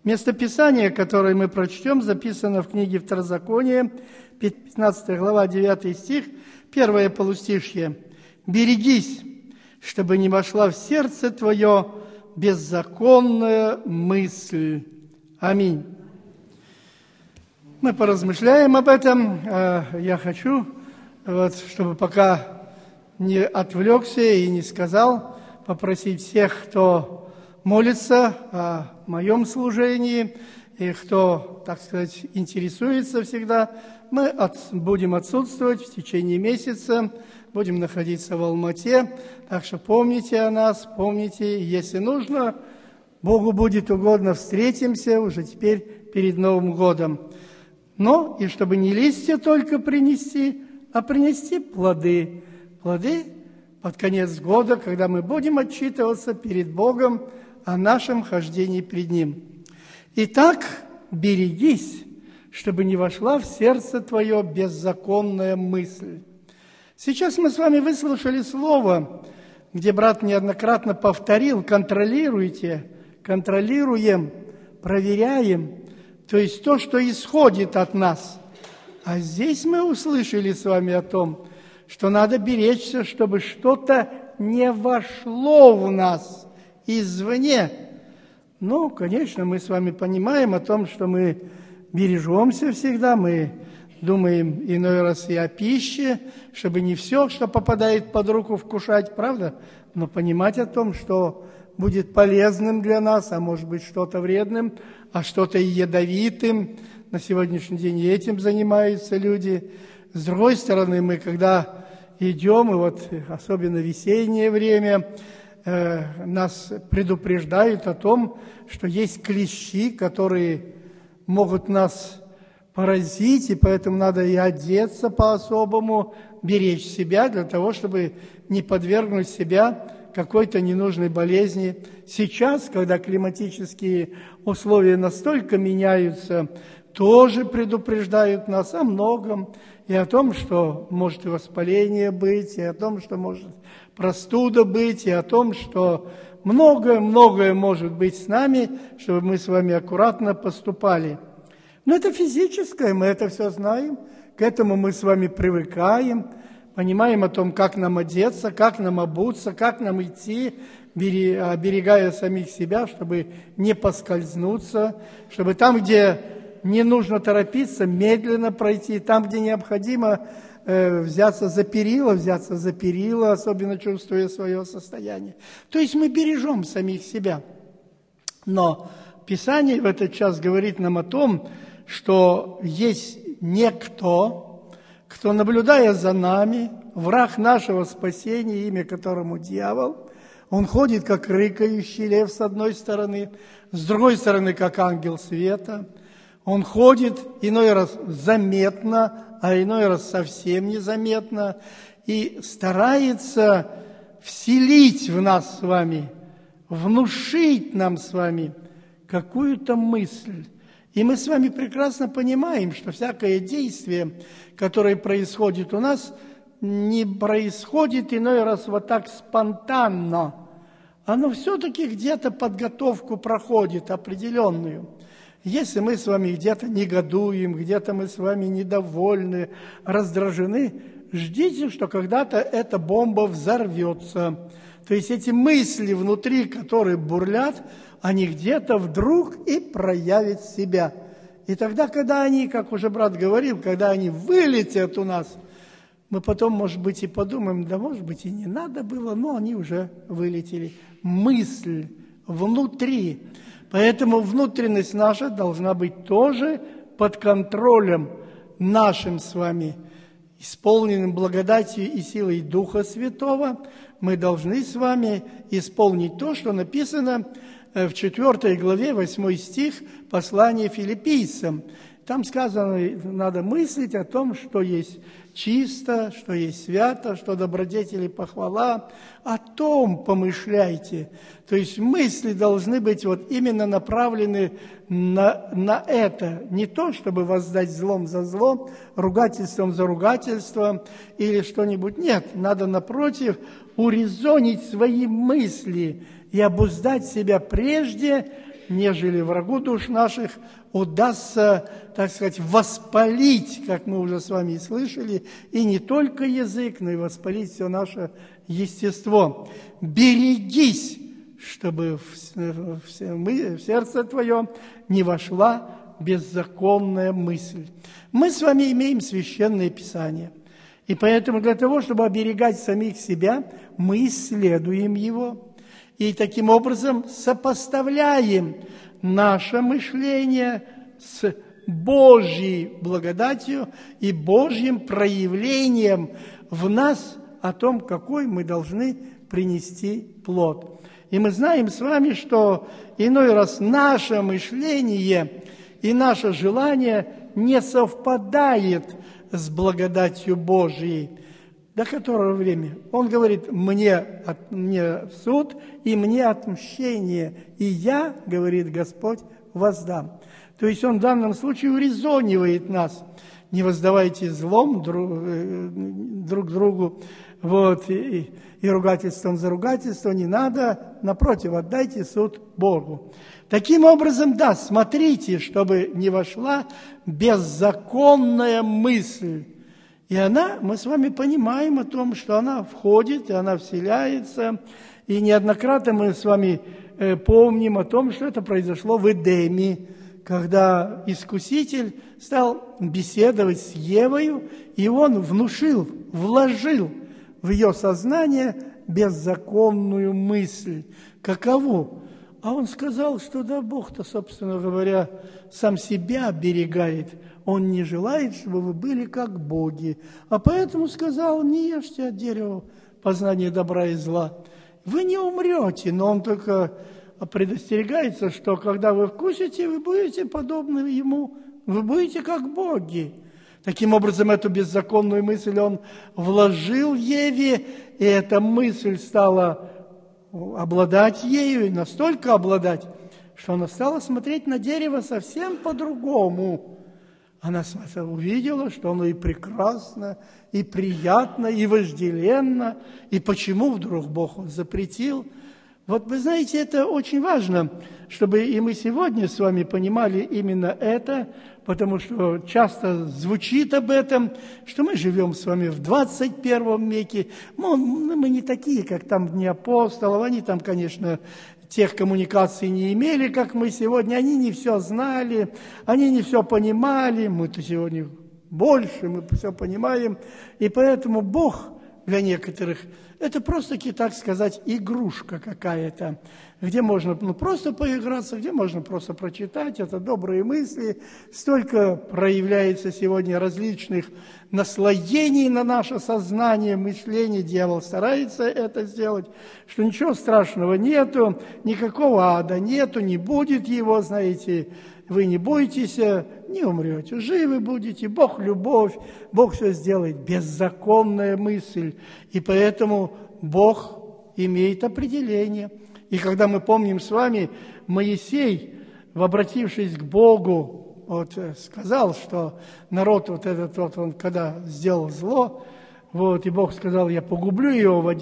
Местописание, которое мы прочтем, записано в книге Второзакония, 15 глава, 9 стих, первое полустишье. «Берегись, чтобы не вошла в сердце твое беззаконная мысль». Аминь. Мы поразмышляем об этом. Я хочу, чтобы пока не отвлекся и не сказал, попросить всех, кто молится о моем служении и кто, так сказать, интересуется всегда, мы будем отсутствовать в течение месяца, будем находиться в Алмате, так что помните о нас, помните, если нужно, Богу будет угодно, встретимся уже теперь перед Новым годом. Но и чтобы не листья только принести, а принести плоды. Плоды под конец года, когда мы будем отчитываться перед Богом о нашем хождении пред Ним. Итак, берегись, чтобы не вошла в сердце твое беззаконная мысль. Сейчас мы с вами выслушали слово, где брат неоднократно повторил: контролируйте, контролируем, проверяем, то есть то, что исходит от нас. А здесь мы услышали с вами о том, что надо беречься, чтобы что-то не вошло в нас извне. Ну, конечно, мы с вами понимаем о том, что мы бережемся всегда, мы думаем иной раз и о пище, чтобы не все, что попадает под руку, вкушать, правда? Но понимать о том, что будет полезным для нас, а может быть что-то вредным, а что-то и ядовитым. На сегодняшний день и этим занимаются люди. С другой стороны, мы когда идем, и вот особенно весеннее время, нас предупреждают о том, что есть клещи, которые могут нас поразить, и поэтому надо и одеться по-особому, беречь себя для того, чтобы не подвергнуть себя какой-то ненужной болезни. Сейчас, когда климатические условия настолько меняются, тоже предупреждают нас о многом, и о том, что может и воспаление быть, и о том, что может простуда быть, и о том, что многое-многое может быть с нами, чтобы мы с вами аккуратно поступали. Но это физическое, мы это все знаем, к этому мы с вами привыкаем, понимаем о том, как нам одеться, как нам обуться, как нам идти, оберегая самих себя, чтобы не поскользнуться, чтобы там, где не нужно торопиться, медленно пройти, там, где необходимо взяться за перила, особенно чувствуя свое состояние. То есть мы бережем самих себя. Но Писание в этот час говорит нам о том, что есть некто, кто, наблюдая за нами, враг нашего спасения, имя которому дьявол, он ходит, как рыкающий лев с одной стороны, с другой стороны, как ангел света. Он ходит иной раз заметно, а иной раз совсем незаметно, и старается вселить в нас с вами, внушить нам с вами какую-то мысль. И мы с вами прекрасно понимаем, что всякое действие, которое происходит у нас, не происходит иной раз вот так спонтанно. Оно все-таки где-то подготовку проходит определенную. Если мы с вами где-то негодуем, где-то мы с вами недовольны, раздражены, ждите, что когда-то эта бомба взорвется. То есть эти мысли внутри, которые бурлят, они где-то вдруг и проявят себя. И тогда, когда они, как уже брат говорил, когда они вылетят у нас, мы потом, может быть, и подумаем, да, может быть, и не надо было, но они уже вылетели. Мысль внутри. Поэтому внутренность наша должна быть тоже под контролем нашим с вами, исполненным благодатью и силой Духа Святого. Мы должны с вами исполнить то, что написано в 4 главе, 8 стих послания Филиппийцам. Там сказано, надо мыслить о том, что есть чисто, что есть свято, что добродетели похвала. О том помышляйте. То есть мысли должны быть вот именно направлены на это. Не то, чтобы воздать злом за зло, ругательством за ругательством или что-нибудь. Нет, надо, напротив, урезонить свои мысли и обуздать себя прежде, нежели врагу душ наших удастся, так сказать, воспалить, как мы уже с вами и слышали, и не только язык, но и воспалить все наше естество. Берегись, чтобы в сердце твое не вошла беззаконная мысль. Мы с вами имеем Священное Писание. И поэтому для того, чтобы оберегать самих себя, мы исследуем его. И таким образом сопоставляем наше мышление с Божьей благодатью и Божьим проявлением в нас о том, какой мы должны принести плод. И мы знаем с вами, что иной раз наше мышление и наше желание не совпадает с благодатью Божией. До которого времени? Он говорит, мне суд и мне отмщение, и я, говорит Господь, воздам. То есть он в данном случае урезонивает нас. Не воздавайте злом друг другу, и ругательством за ругательство не надо, напротив, отдайте суд Богу. Таким образом, да, смотрите, чтобы не вошла беззаконная мысль. И мы с вами понимаем о том, что она входит, и она вселяется. И неоднократно мы с вами помним о том, что это произошло в Эдеме, когда искуситель стал беседовать с Евою, и он вложил в ее сознание беззаконную мысль. Какову? А он сказал, что да, Бог-то, собственно говоря, сам себя оберегает. Он не желает, чтобы вы были как боги. А поэтому сказал, не ешьте от дерева познания добра и зла. Вы не умрете, но он только предостерегается, что когда вы вкусите, вы будете подобны ему, вы будете как боги. Таким образом, эту беззаконную мысль он вложил Еве, и эта мысль стала обладать ею, и настолько обладать, что она стала смотреть на дерево совсем по-другому. Она увидела, что оно и прекрасно, и приятно, и вожделенно. И почему вдруг Бог запретил? Вот вы знаете, это очень важно, чтобы и мы сегодня с вами понимали именно это, потому что часто звучит об этом, что мы живем с вами в 21 веке. Мы не такие, как там в дни апостолов, они там, конечно, тех коммуникаций не имели, как мы сегодня, они не все знали, они не все понимали, мы-то сегодня больше, мы все понимаем, и поэтому Бог для некоторых это просто-таки, так сказать, игрушка какая-то, где можно просто поиграться, где можно просто прочитать, это добрые мысли. Столько проявляется сегодня различных наслоений на наше сознание, мышление. Дьявол старается это сделать, что ничего страшного нету, никакого ада нету, не будет его, знаете. Вы не бойтесь, не умрете, живы будете, Бог – любовь, Бог все сделает, беззаконная мысль. И поэтому Бог имеет определение. И когда мы помним с вами, Моисей, обратившись к Богу, сказал, что народ он когда сделал зло, и Бог сказал, я погублю его в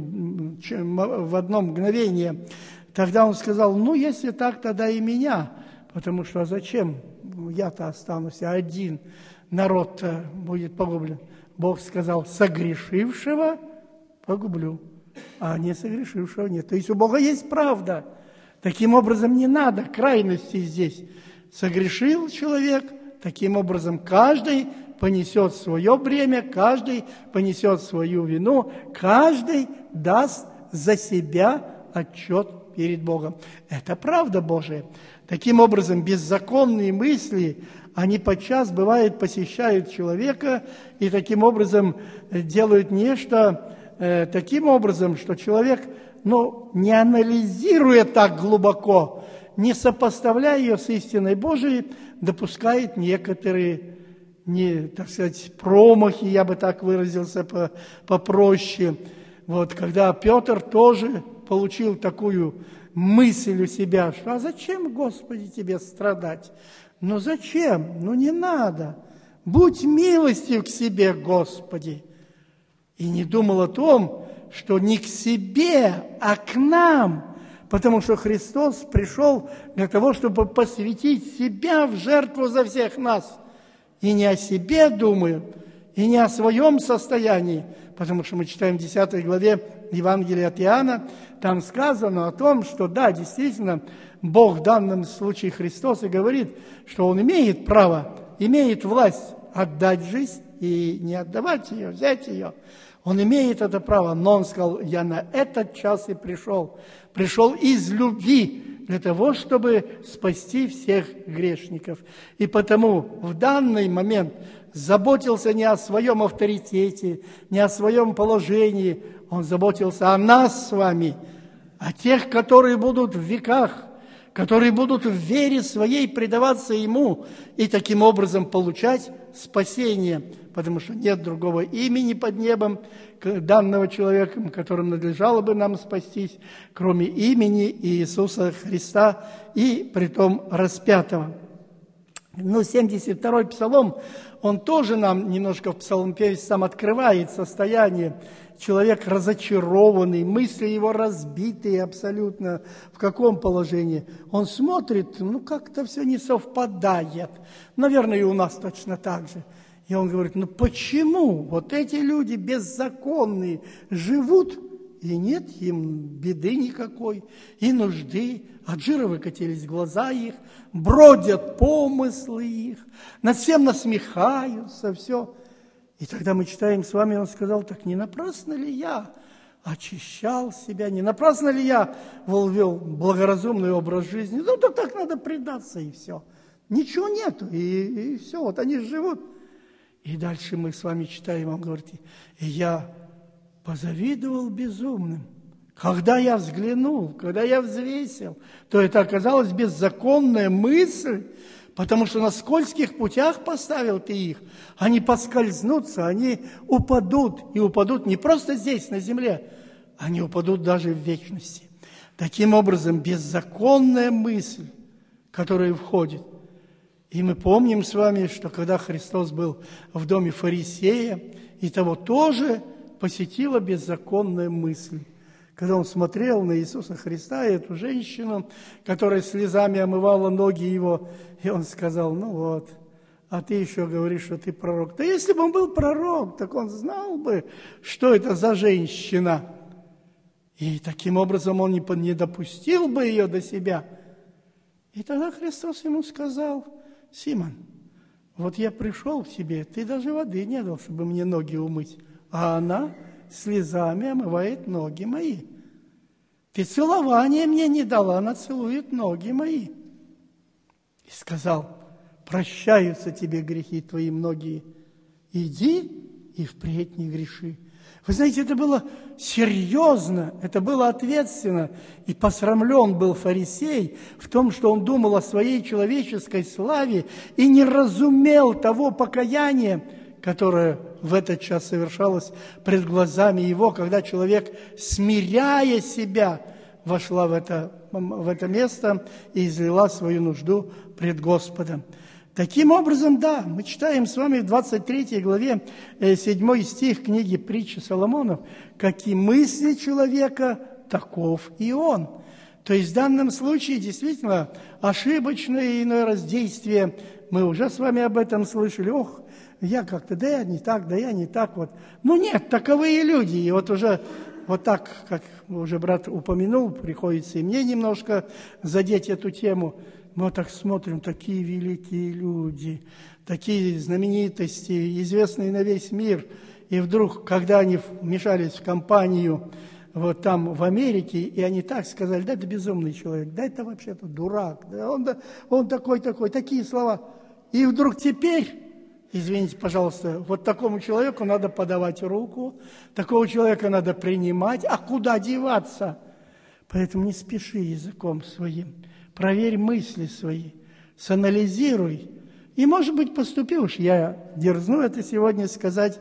одно мгновение. Тогда он сказал, если так, тогда и меня. Потому что зачем я-то останусь, а один народ-то будет погублен? Бог сказал, согрешившего погублю, а не согрешившего нет. То есть у Бога есть правда. Таким образом, не надо крайности здесь. Согрешил человек, таким образом каждый понесет свое бремя, каждый понесет свою вину, каждый даст за себя отчет перед Богом. Это правда Божия. Таким образом, беззаконные мысли, они подчас, бывает, посещают человека и таким образом делают нечто таким образом, что человек, не анализируя так глубоко, не сопоставляя ее с истиной Божией, допускает некоторые, так сказать, промахи, я бы так выразился попроще. Когда Петр тоже получил такую мысль у себя, что зачем, Господи, тебе страдать? Зачем? Не надо. Будь милостив к себе, Господи. И не думал о том, что не к себе, а к нам Потому что Христос пришел для того, чтобы посвятить себя в жертву за всех нас. И не о себе думаю, и не о своем состоянии. Потому что мы читаем в 10 главе Евангелия от Иоанна, там сказано о том, что да, действительно, Бог в данном случае Христос и говорит, что Он имеет право, имеет власть отдать жизнь и не отдавать ее, взять ее. Он имеет это право, но Он сказал, я на этот час и пришел. Пришел из любви для того, чтобы спасти всех грешников. И потому в данный момент заботился не о своем авторитете, не о своем положении. Он заботился о нас с вами, о тех, которые будут в веках, которые будут в вере своей предаваться Ему и таким образом получать спасение, потому что нет другого имени под небом данного человека, которым надлежало бы нам спастись, кроме имени Иисуса Христа и притом распятого. 72-й псалом, он тоже нам немножко в псалмопевец сам открывает состояние. Человек разочарованный, мысли его разбитые абсолютно. В каком положении? Он смотрит, как-то все не совпадает. Наверное, и у нас точно так же. И он говорит, почему вот эти люди беззаконные живут, и нет им беды никакой, и нужды, от жира выкатились глаза их, бродят помыслы их, над всем насмехаются, все. И тогда мы читаем с вами, он сказал, так не напрасно ли я очищал себя, не напрасно ли я вел благоразумный образ жизни? Да так надо предаться, и все. Ничего нету, и все, вот они живут. И дальше мы с вами читаем, он говорит, и я позавидовал безумным. Когда я взглянул, когда я взвесил, то это оказалась беззаконная мысль, потому что на скользких путях поставил ты их. Они поскользнутся, они упадут, и упадут не просто здесь, на земле, они упадут даже в вечности. Таким образом, беззаконная мысль, которая входит. И мы помним с вами, что когда Христос был в доме фарисея, и того тоже посетила беззаконная мысль. Когда он смотрел на Иисуса Христа и эту женщину, которая слезами омывала ноги его, и он сказал, а ты еще говоришь, что ты пророк. Да если бы он был пророк, так он знал бы, что это за женщина. И таким образом он не допустил бы ее до себя. И тогда Христос ему сказал, Симон, вот я пришел к тебе, ты даже воды не дал, чтобы мне ноги умыть, а она слезами омывает ноги мои. Ты целования мне не дала, она целует ноги мои. И сказал, прощаются тебе грехи твои многие, иди и впредь не греши. Вы знаете, это было серьезно, это было ответственно. И посрамлен был фарисей в том, что он думал о своей человеческой славе и не разумел того покаяния, которое в этот час совершалось пред глазами его, когда человек, смиряя себя, вошла в это место и излила свою нужду пред Господом. Таким образом, да, мы читаем с вами в 23 главе 7 стих книги «Притчи Соломонов», «Какие мысли человека, таков и он». То есть в данном случае действительно ошибочное иной раз действие. Мы уже с вами об этом слышали. Я как-то, да я не так вот. Нет, таковые люди. И вот уже вот так, как уже брат упомянул, приходится и мне немножко задеть эту тему. Мы так смотрим, такие великие люди, такие знаменитости, известные на весь мир. И вдруг, когда они вмешались в компанию вот там в Америке, и они так сказали, да это безумный человек, да это вообще-то дурак, да он такой, такие слова. И вдруг теперь, извините, пожалуйста, вот такому человеку надо подавать руку, такого человека надо принимать, а куда деваться? Поэтому не спеши языком своим. Проверь мысли свои, санализируй. И, может быть, поступи уж, я дерзну это сегодня сказать,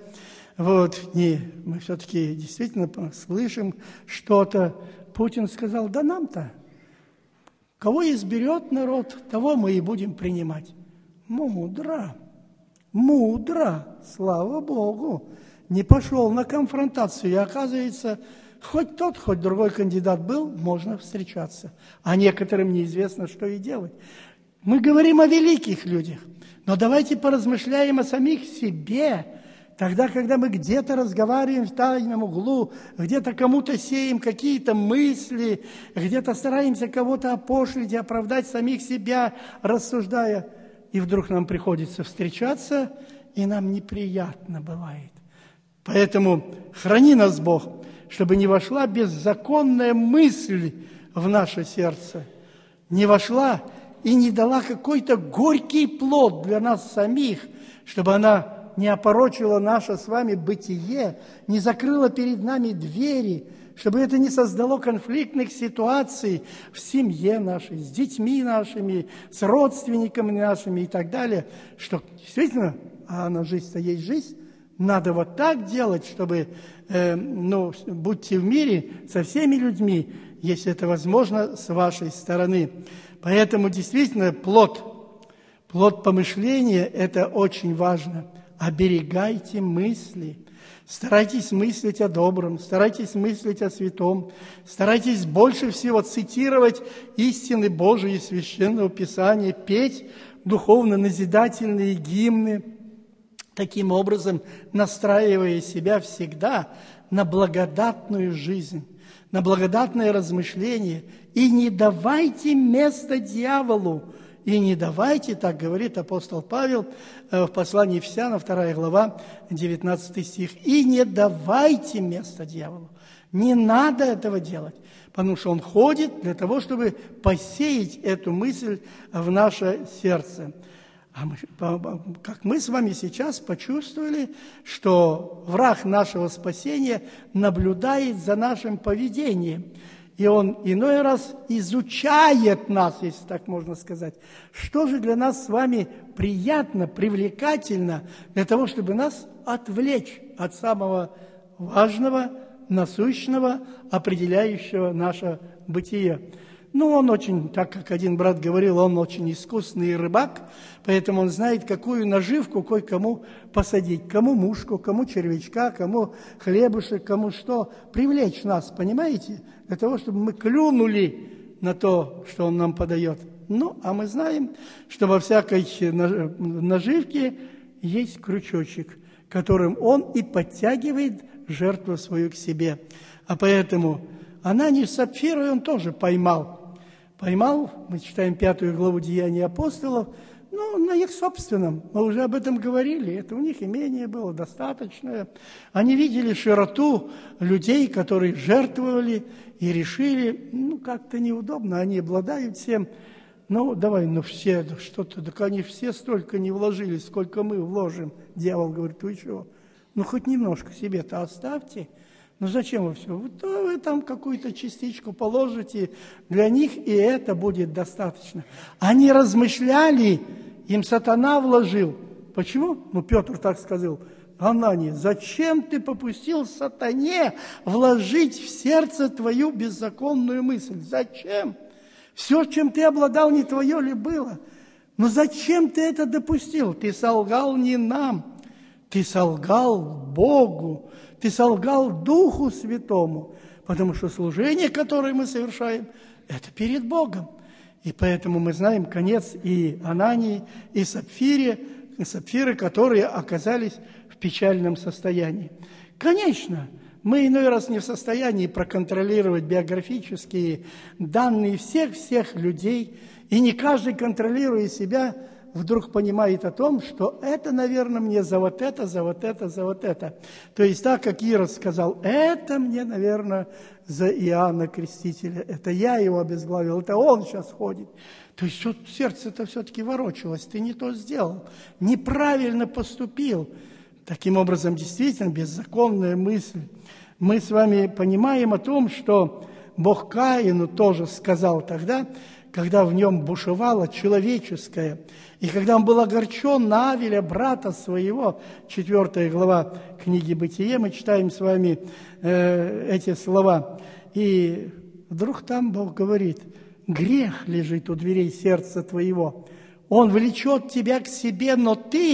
мы все-таки действительно слышим что-то. Путин сказал, да нам-то, кого изберет народ, того мы и будем принимать. Мудро, слава Богу, не пошел на конфронтацию. И оказывается, Хоть тот, хоть другой кандидат был, можно встречаться. А некоторым неизвестно, что и делать. Мы говорим о великих людях, но давайте поразмышляем о самих себе. Тогда, когда мы где-то разговариваем в тайном углу, где-то кому-то сеем какие-то мысли, где-то стараемся кого-то опошлить и оправдать самих себя, рассуждая, и вдруг нам приходится встречаться, и нам неприятно бывает. Поэтому храни нас, Бог, чтобы не вошла беззаконная мысль в наше сердце, не вошла и не дала какой-то горький плод для нас самих, чтобы она не опорочила наше с вами бытие, не закрыла перед нами двери, чтобы это не создало конфликтных ситуаций в семье нашей, с детьми нашими, с родственниками нашими и так далее, что действительно, а она жизнь-то есть жизнь, надо вот так делать, чтобы, будьте в мире со всеми людьми, если это возможно с вашей стороны. Поэтому действительно плод помышления – это очень важно. Оберегайте мысли, старайтесь мыслить о добром, старайтесь мыслить о святом, старайтесь больше всего цитировать истины Божии из Священного Писания, петь духовно-назидательные гимны, таким образом настраивая себя всегда на благодатную жизнь, на благодатное размышление, и не давайте места дьяволу. И не давайте, так говорит апостол Павел в послании Ефесянам, 2 глава, 19 стих, и не давайте места дьяволу. Не надо этого делать, потому что он ходит для того, чтобы посеять эту мысль в наше сердце. Как мы с вами сейчас почувствовали, что враг нашего спасения наблюдает за нашим поведением. И он иной раз изучает нас, если так можно сказать. Что же для нас с вами приятно, привлекательно, для того, чтобы нас отвлечь от самого важного, насущного, определяющего наше бытие. Он очень, так как один брат говорил, он очень искусный рыбак, поэтому он знает, какую наживку кое-кому посадить. Кому мушку, кому червячка, кому хлебушек, кому что. Привлечь нас, понимаете? Для того, чтобы мы клюнули на то, что он нам подает. А мы знаем, что во всякой наживке есть крючочек, которым он и подтягивает жертву свою к себе. А поэтому Ананию с Сапфирой он тоже поймал, мы читаем 5 главу Деяний апостолов, на их собственном. Мы уже об этом говорили. Это у них имение было достаточное. Они видели широту людей, которые жертвовали и решили, как-то неудобно, они обладают всем. Все, что-то, так они все столько не вложили, сколько мы вложим. Дьявол говорит, вы чего? Хоть немножко себе-то оставьте. Зачем вы все? Вы там какую-то частичку положите, для них и это будет достаточно. Они размышляли, им сатана вложил. Почему? Петр так сказал, Анания, зачем ты попустил сатане вложить в сердце твою беззаконную мысль? Зачем? Все, чем ты обладал, не твое ли было? Зачем ты это допустил? Ты солгал не нам, ты солгал Богу. Ты солгал Духу Святому, потому что служение, которое мы совершаем, это перед Богом. И поэтому мы знаем конец и Анании, и Сапфиры, которые оказались в печальном состоянии. Конечно, мы иной раз не в состоянии проконтролировать биографические данные всех людей, и не каждый, контролируя себя, вдруг понимает о том, что это, наверное, мне за вот это, за вот это, за вот это. То есть так, как Ирод сказал, это мне, наверное, за Иоанна Крестителя. Это я его обезглавил, это он сейчас ходит. То есть сердце-то все-таки ворочалось, ты не то сделал, неправильно поступил. Таким образом, действительно, беззаконная мысль. Мы с вами понимаем о том, что Бог Каину тоже сказал тогда, когда в нем бушевало человеческое, и когда он был огорчен на Авеля, брата своего, 4 глава книги «Бытие», мы читаем с вами эти слова. И вдруг там Бог говорит, грех лежит у дверей сердца твоего, он влечет тебя к себе, но ты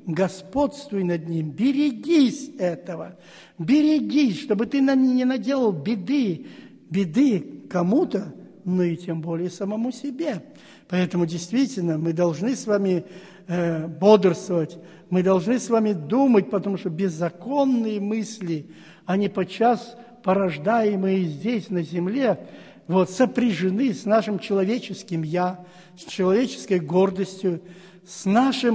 господствуй над ним, берегись этого, берегись, чтобы ты не наделал беды кому-то, но и тем более самому себе. Поэтому действительно мы должны с вами бодрствовать, мы должны с вами думать, потому что беззаконные мысли, они подчас порождаемые здесь, на земле, сопряжены с нашим человеческим «я», с человеческой гордостью, с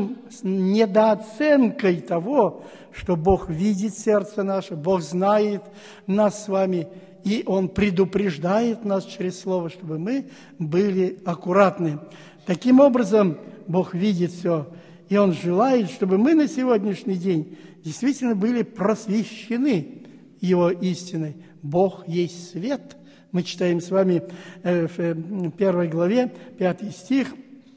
недооценкой того, что Бог видит сердце наше, Бог знает нас с вами, и Он предупреждает нас через Слово, чтобы мы были аккуратны. Таким образом, Бог видит все, и Он желает, чтобы мы на сегодняшний день действительно были просвещены Его истиной. Бог есть свет. Мы читаем с вами в 1 главе, 5 стих,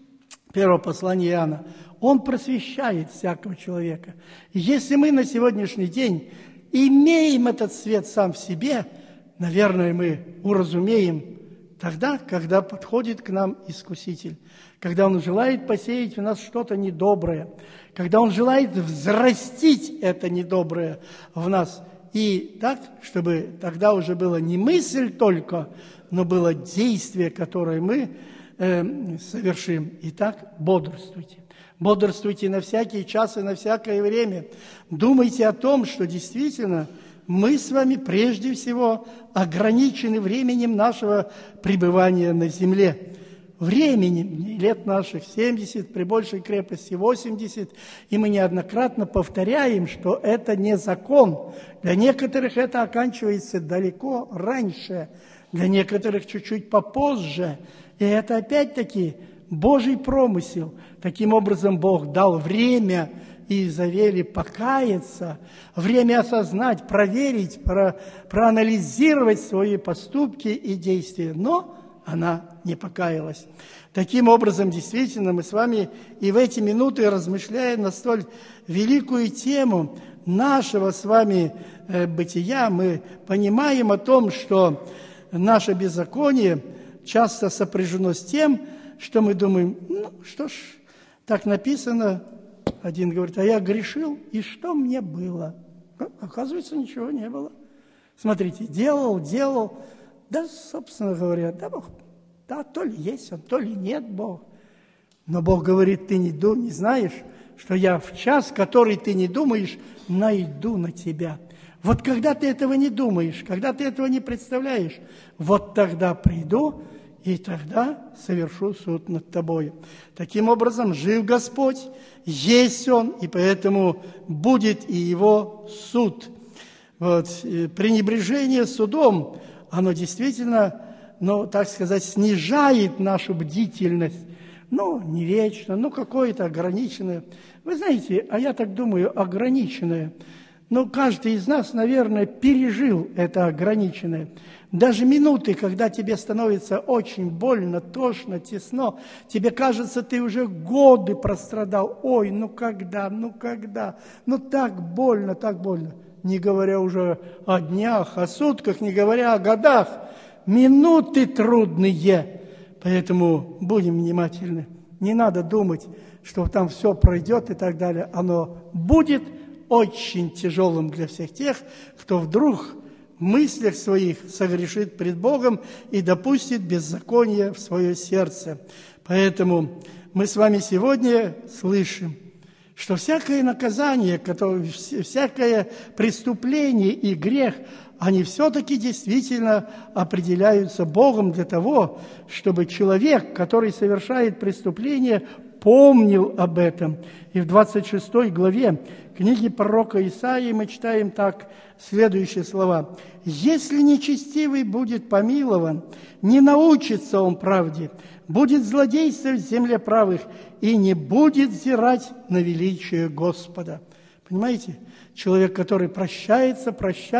1 послания Иоанна. Он просвещает всякого человека. И если мы на сегодняшний день имеем этот свет сам в себе, наверное, мы уразумеем тогда, когда подходит к нам Искуситель, когда Он желает посеять в нас что-то недоброе, когда Он желает взрастить это недоброе в нас. И так, чтобы тогда уже было не мысль только, но было действие, которое мы совершим. Итак, бодрствуйте. Бодрствуйте на всякий час и на всякое время. Думайте о том, что действительно мы с вами прежде всего ограничены временем нашего пребывания на земле. Временем, лет наших 70, при большей крепости 80, и мы неоднократно повторяем, что это не закон. Для некоторых это оканчивается далеко раньше, для некоторых чуть-чуть попозже. И это опять-таки Божий промысел. Таким образом, Бог дал время Иезавели покаяться, время осознать, проверить, проанализировать свои поступки и действия. Но она не покаялась. Таким образом, действительно, мы с вами и в эти минуты, размышляя на столь великую тему нашего с вами бытия, мы понимаем о том, что наше беззаконие часто сопряжено с тем, что мы думаем, что ж, так написано. Один говорит, а я грешил, и что мне было? Оказывается, ничего не было. Смотрите, делал. Да, собственно говоря, да, то ли есть Он, то ли нет Бог. Но Бог говорит, ты не знаешь, что я в час, который ты не думаешь, найду на тебя. Вот когда ты этого не думаешь, когда ты этого не представляешь, вот тогда приду, и тогда совершу суд над тобой. Таким образом, жив Господь, есть Он, и поэтому будет и Его суд. Пренебрежение судом, оно действительно, так сказать, снижает нашу бдительность. Не вечно, какое-то ограниченное. Вы знаете, а я так думаю, ограниченное. Каждый из нас, наверное, пережил это ограниченное. Даже минуты, когда тебе становится очень больно, тошно, тесно, тебе кажется, ты уже годы прострадал. Ой, когда, так больно, так больно. Не говоря уже о днях, о сутках, не говоря о годах. Минуты трудные. Поэтому будем внимательны. Не надо думать, что там все пройдет и так далее. Оно будет очень тяжелым для всех тех, кто вдруг в мыслях своих согрешит пред Богом и допустит беззаконие в свое сердце. Поэтому мы с вами сегодня слышим, что всякое наказание, всякое преступление и грех, они все-таки действительно определяются Богом для того, чтобы человек, который совершает преступление, помнил об этом. И в 26 главе книги пророка Исаии мы читаем так следующие слова. «Если нечестивый будет помилован, не научится он правде, будет злодействовать в земле правых и не будет взирать на величие Господа». Понимаете? Человек, который прощается,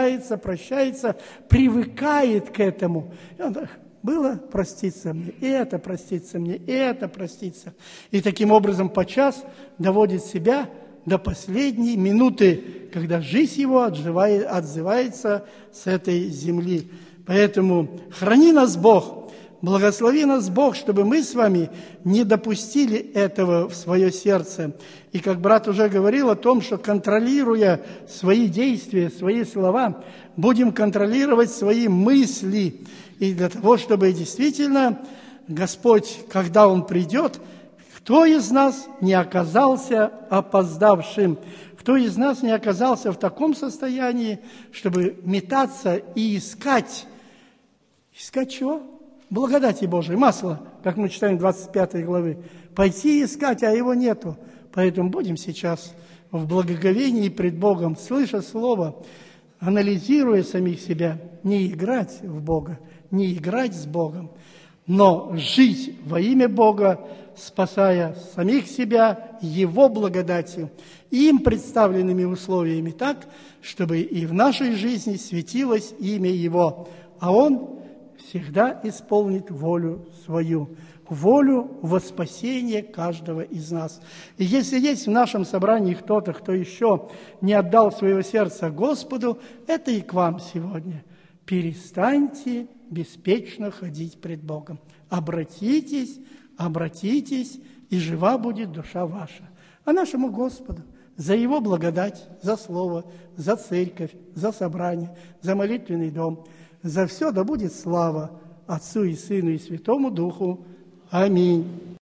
привыкает к этому. И он было проститься мне, и это проститься мне, и это проститься. И таким образом подчас доводит себя до последней минуты, когда жизнь его отзывается с этой земли. Поэтому храни нас Бог, благослови нас, Бог, чтобы мы с вами не допустили этого в свое сердце. И как брат уже говорил о том, что контролируя свои действия, свои слова, будем контролировать свои мысли. И для того, чтобы действительно Господь, когда Он придет, кто из нас не оказался опоздавшим? Кто из нас не оказался в таком состоянии, чтобы метаться и искать? Искать чего? Благодати Божией, масло, как мы читаем в 25 главы. Пойти искать, а его нету. Поэтому будем сейчас в благоговении пред Богом, слыша Слово, анализируя самих себя, не играть в Бога, не играть с Богом, но жить во имя Бога, спасая самих себя Его благодатью и им представленными условиями так, чтобы и в нашей жизни светилось имя Его, а Он всегда исполнит волю свою, волю во спасение каждого из нас. И если есть в нашем собрании кто-то, кто еще не отдал своего сердца Господу, это и к вам сегодня. Перестаньте беспечно ходить пред Богом. Обратитесь, и жива будет душа ваша. А нашему Господу за Его благодать, за Слово, за церковь, за собрание, за молитвенный дом, за все да будет слава Отцу и Сыну и Святому Духу. Аминь.